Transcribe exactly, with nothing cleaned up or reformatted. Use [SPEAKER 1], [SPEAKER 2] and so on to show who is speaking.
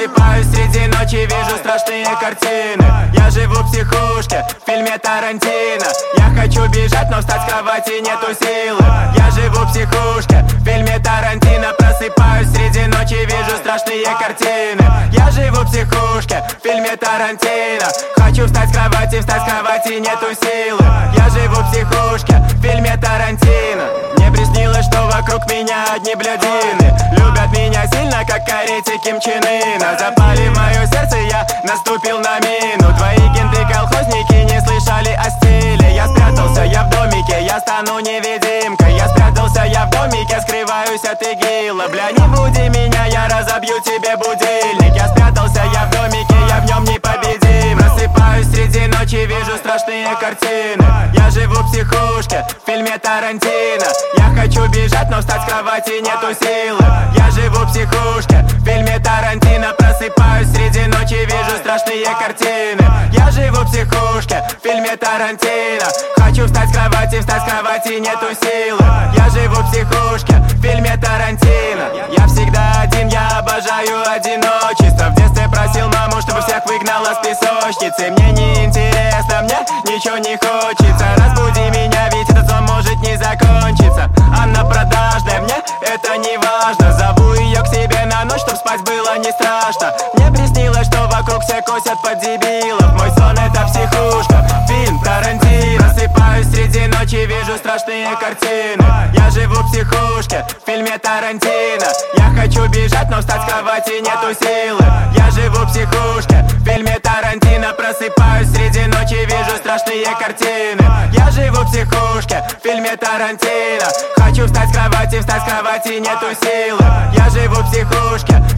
[SPEAKER 1] Просыпаюсь среди ночи, вижу страшные картины. Я живу в психушке, в фильме Тарантино. Я хочу бежать, но встать с кровати нету силы. Я живу в психушке, в фильме Тарантино. Просыпаюсь среди ночи, вижу страшные картины. Я живу в психушке, в фильме Тарантино. Хочу встать с кровати, встать с кровати нету силы. Я живу в психушке, в фильме Тарантино. Мне приснилось, что вокруг меня одни блядины. Любят меня сильно, как карете Ким Чен Ына. Запали в мое сердце, я наступил на мину. Твои кенты-колхозники не слышали о стиле. Я спрятался, я в домике, я стану невидимкой. Я спрятался, я в домике, скрываюсь от игила. Бля, не буди меня, я разобью тебе будильник. Я спрятался, я в домике, я в нем непобедим. Просыпаюсь среди ночи, вижу страшные картины. Я живу в психушке, в фильме Тарантино. Я хочу бежать, но встать с кровати нету силы. Я живу в психушке, в фильме Тарантино. Просыпаюсь среди ночи, вижу страшные картины. Я живу в психушке, в фильме Тарантино. Хочу встать с кровати, встать с кровати нету силы. Я живу в психушке, в фильме Тарантино. Я всегда один, я обожаю одиночество. В детстве просил маму, чтобы всех выгнала с песочницы. Мне не интересно, мне ничего не хочется. Разбуди меня, ведь этот сон может не закончиться. Она продажная, мне это не важно. Зову ее к себе на ночь, чтоб спать было не страшно. Мне приснилось, что вокруг все косят под дебилов. Мой сон это психушка, фильм Тарантино. Просыпаюсь среди ночи, вижу страшные картины. Я живу в психушке, в фильме Тарантино. Я хочу бежать, но встать с кровати нету силы. Я живу в психушке, в фильме Тарантино. Просыпаюсь среди ночи, вижу страшные картины. Я живу в психушке, в фильме Тарантино. Хочу встать с кровати, встать с кровати нету силы. Я живу в психушке,